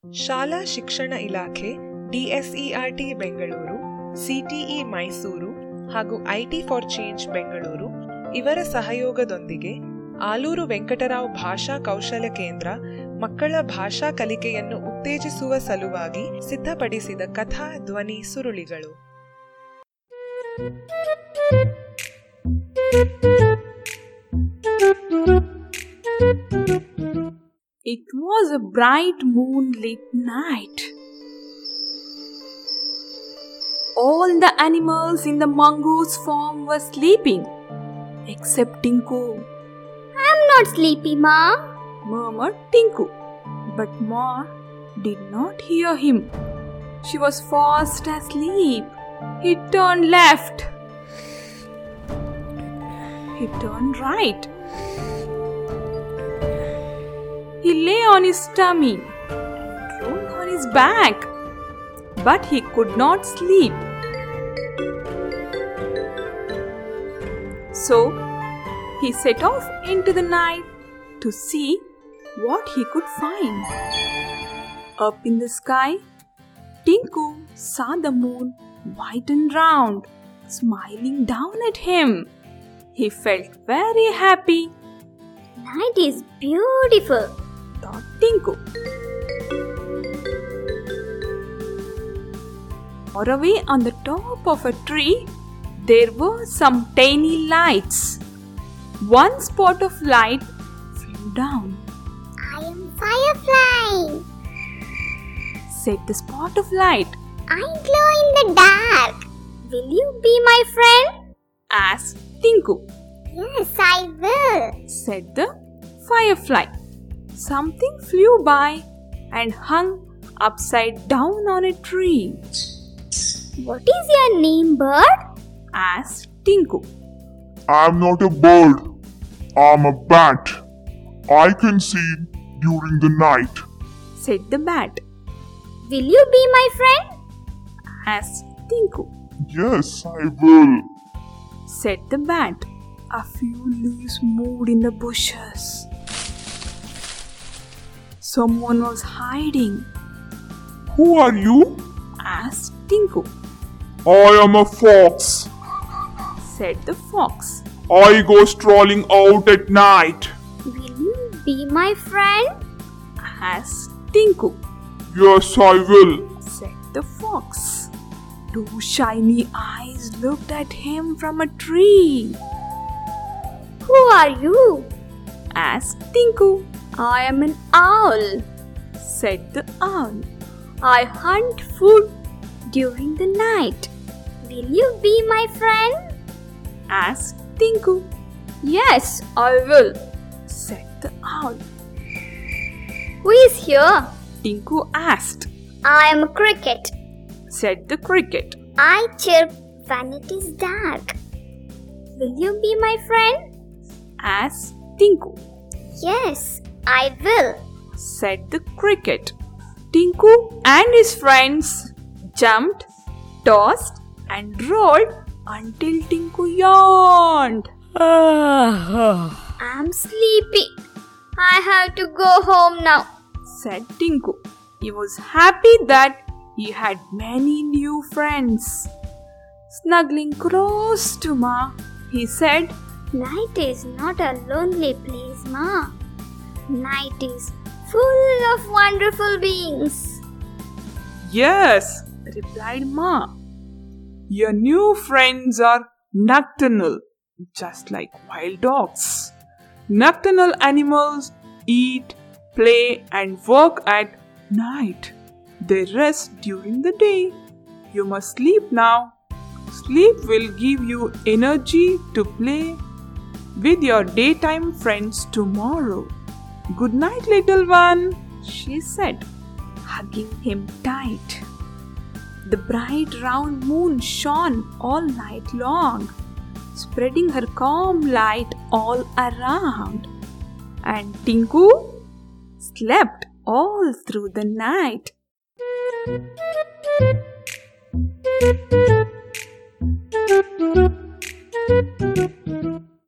ಶಾಲಾ ಶಿಕ್ಷಣ ಇಲಾಖೆ, DSERT ಬೆಂಗಳೂರು, CTE ಮೈಸೂರು ಹಾಗೂ IT ಫಾರ್ ಚೇಂಜ್ ಬೆಂಗಳೂರು ಇವರ ಸಹಯೋಗದೊಂದಿಗೆ ಆಲೂರು ವೆಂಕಟರಾವ್ ಭಾಷಾ ಕೌಶಲ್ಯ ಕೇಂದ್ರ ಮಕ್ಕಳ ಭಾಷಾ ಕಲಿಕೆಯನ್ನು ಉತ್ತೇಜಿಸುವ ಸಲುವಾಗಿ ಸಿದ್ಧಪಡಿಸಿದ ಕಥಾ ಧ್ವನಿ ಸುರುಳಿಗಳು. It was a bright moonlit night. All the animals in the mongoose farm were sleeping, except Tinku. I'm not sleepy, Ma, murmured Tinku. But Ma did not hear him. She was fast asleep. He turned left. He turned right. He lay on his tummy and rolled on his back, but he could not sleep. So he set off into the night to see what he could find. Up in the sky, Tinku saw the moon white and round, smiling down at him. He felt very happy. Night is beautiful, thought Tinku. Far away on the top of a tree, there were some tiny lights. One spot of light flew down. I am Firefly, said the spot of light. I glow in the dark. Will you be my friend? asked Tinku. Yes, I will, said the firefly. Something flew by and hung upside down on a tree. What is your name, bird? asked Tinku. I'm not a bird. I'm a bat. I can see during the night, said the bat. Will you be my friend? asked Tinku. Yes, I will, said the bat. A few leaves moved in the bushes. Someone was hiding. Who are you? asked Tinku. I am a fox, said the fox. I go strolling out at night. Will you be my friend? asked Tinku. Yes, I will, said the fox. Two shiny eyes looked at him from a tree. Who are you? asked Tinku. I am an owl, said the owl. I hunt food during the night. Will you be my friend? asked Tinku. Yes, I will, said the owl. Who is here? Tinku asked. I am a cricket, said the cricket. I chirp when it is dark. Will you be my friend? asked Tinku. Yes, I will, said the cricket. Tinku and his friends jumped, tossed and rolled until Tinku yawned. I'm sleepy. I have to go home now, said Tinku. He was happy that he had many new friends. Snuggling close to Ma, he said, Night is not a lonely place, Ma. Night is full of wonderful beings. Yes, replied Ma. Your new friends are nocturnal, just like wild dogs. Nocturnal animals eat, play, and work at night. They rest during the day. You must sleep now. Sleep will give you energy to play with your daytime friends tomorrow. Good night, little one, she said, hugging him tight. The bright round moon shone all night long, spreading her calm light all around. And Tinku slept all through the night.